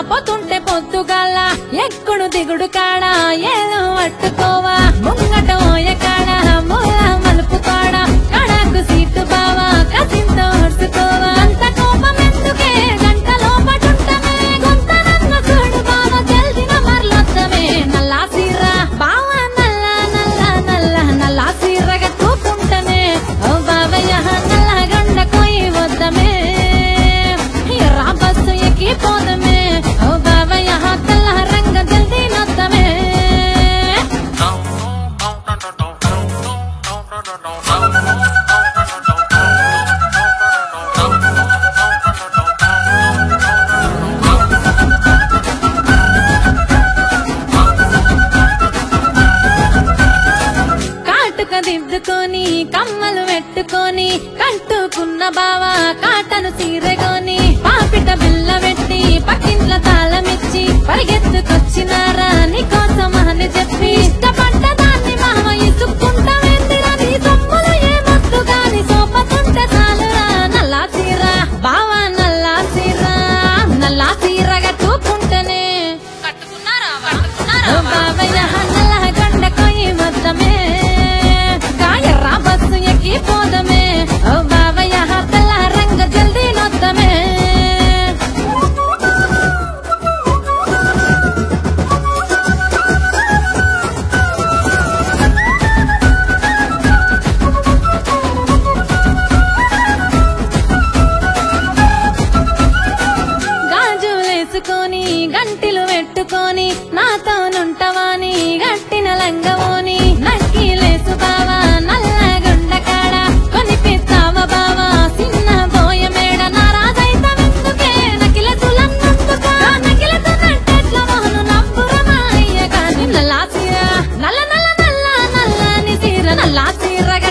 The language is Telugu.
పోతుంటే పొద్దుగాల ఎక్కుడు దిగుడు కాడ ఏదో పట్టుకోవా ముంగట ఓయ కాడ మూల మలుపు కాడ కడకు సీటు బావా కసింతో హర్చుకోవా అంత కోపం ఎందుకే గంటలో పటుంటమే కొంత నన్ను చూడు బావా తెలిసిన మరలొద్దమే నల్లా సీరా బావా నల్లా నల్లా నల్లా నల్లా సీరగా తూకుంటమే ఓ బావయ్య నల్ల గండ కొయ్యి వద్దమే రా బస్సు ఎక్కి పోదమే ఓ బావయ్య తెల్ల రంగ జల్దీ నొద్దమే కాటుక దిద్దుకొని కమ్మలు పెట్టుకొని కట్టుకున్న బావా కాటను తీరగోని పాపిట బిల్ల పెట్టి పక్కింట్ల తాళమిచ్చి పరిగెత్తుకొచ్చినారా నీకోసం అని చెప్పి ఇష్టపడ్డ దాన్ని మామ ఇసుక్కుంటా వెందిరా నీ సొమ్ములు ఏమొద్దు గాని సోపతుంటే చాలురా నల్లా చీర బావా నల్లా చీర నల్లా చీరగా తూకుంటనే కట్టుకున్నారా బావయ్య నల్ల గండ కొయ్యి వద్దమే కాయర్రా బస్సు ఎక్కి పోదమే ఓ బావయ్య తెల్ల రంగ జల్దీ నొద్దమే గాజులేసుకొని గంటిలు పెట్టుకొని నాతోనుంటవాని గట్టిన లంగవోని నక్కిలేసు బావా నల్ల గుండ కాడ కొనిపిస్తావా బావా చిన్న బోయ మేడ నారాజైతమెందుకే నకిలసులన్నందుకా నకిలసునంటెట్ల మోహను నవ్వురమా అయ్య కాని నల్లా చీర నల్ల నల్ల నల్ల నల్లని చీర నల్లా చీరగా